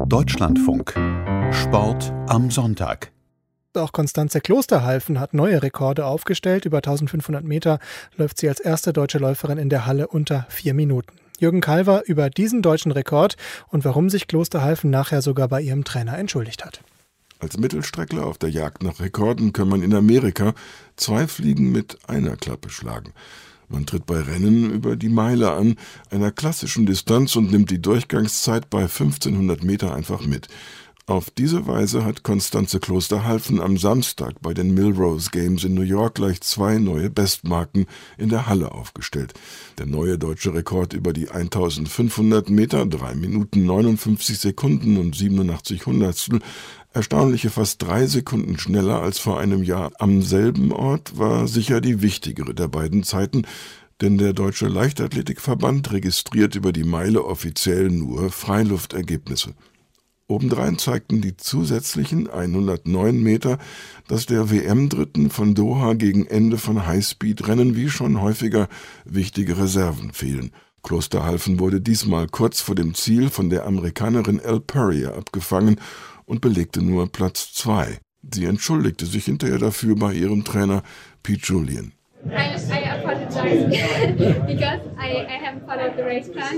Deutschlandfunk. Sport am Sonntag. Auch Constanze Klosterhalfen hat neue Rekorde aufgestellt. Über 1500 Meter läuft sie als erste deutsche Läuferin in der Halle unter 4 Minuten. Jürgen Kalver über diesen deutschen Rekord und warum sich Klosterhalfen nachher sogar bei ihrem Trainer entschuldigt hat. Als Mittelstreckler auf der Jagd nach Rekorden kann man in Amerika 2 Fliegen mit einer Klappe schlagen. Man tritt bei Rennen über die Meile an, einer klassischen Distanz, und nimmt die Durchgangszeit bei 1500 Meter einfach mit. Auf diese Weise hat Constanze Klosterhalfen am Samstag bei den Millrose Games in New York gleich 2 neue Bestmarken in der Halle aufgestellt. Der neue deutsche Rekord über die 1500 Meter, 3 Minuten 59 Sekunden und 87 Hundertstel, erstaunliche fast 3 Sekunden schneller als vor einem Jahr am selben Ort, war sicher die wichtigere der beiden Zeiten, denn der Deutsche Leichtathletikverband registriert über die Meile offiziell nur Freiluftergebnisse. Obendrein zeigten die zusätzlichen 109 Meter, dass der WM-Dritten von Doha gegen Ende von Highspeed-Rennen wie schon häufiger wichtige Reserven fehlen. Klosterhalfen wurde diesmal kurz vor dem Ziel von der Amerikanerin Elle Purrier abgefangen und belegte nur Platz 2. Sie entschuldigte sich hinterher dafür bei ihrem Trainer Pete Julian. I apologize because I haven't followed the race plan.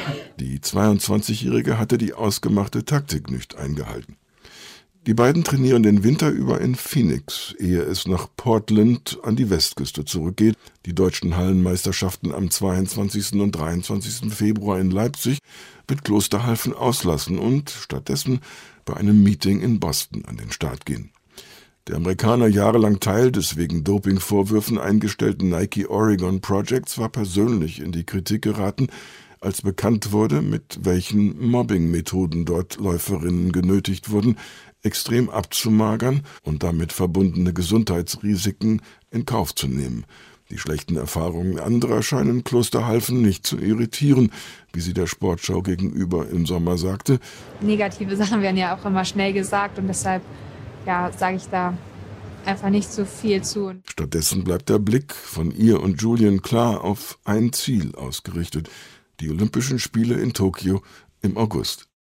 Die 22-Jährige hatte die ausgemachte Taktik nicht eingehalten. Die beiden trainieren den Winter über in Phoenix, ehe es nach Portland an die Westküste zurückgeht. Die deutschen Hallenmeisterschaften am 22. und 23. Februar in Leipzig wird Klosterhalfen auslassen und stattdessen bei einem Meeting in Boston an den Start gehen. Der Amerikaner, jahrelang Teil des wegen Dopingvorwürfen eingestellten Nike Oregon Projects, war persönlich in die Kritik geraten, als bekannt wurde, mit welchen Mobbing-Methoden dort Läuferinnen genötigt wurden, extrem abzumagern und damit verbundene Gesundheitsrisiken in Kauf zu nehmen. Die schlechten Erfahrungen anderer scheinen Klosterhalfen nicht zu irritieren, wie sie der Sportschau gegenüber im Sommer sagte. Negative Sachen werden ja auch immer schnell gesagt und deshalb sage ich da einfach nicht so viel zu. Stattdessen bleibt der Blick von ihr und Julian klar auf ein Ziel ausgerichtet: die Olympischen Spiele in Tokio im August.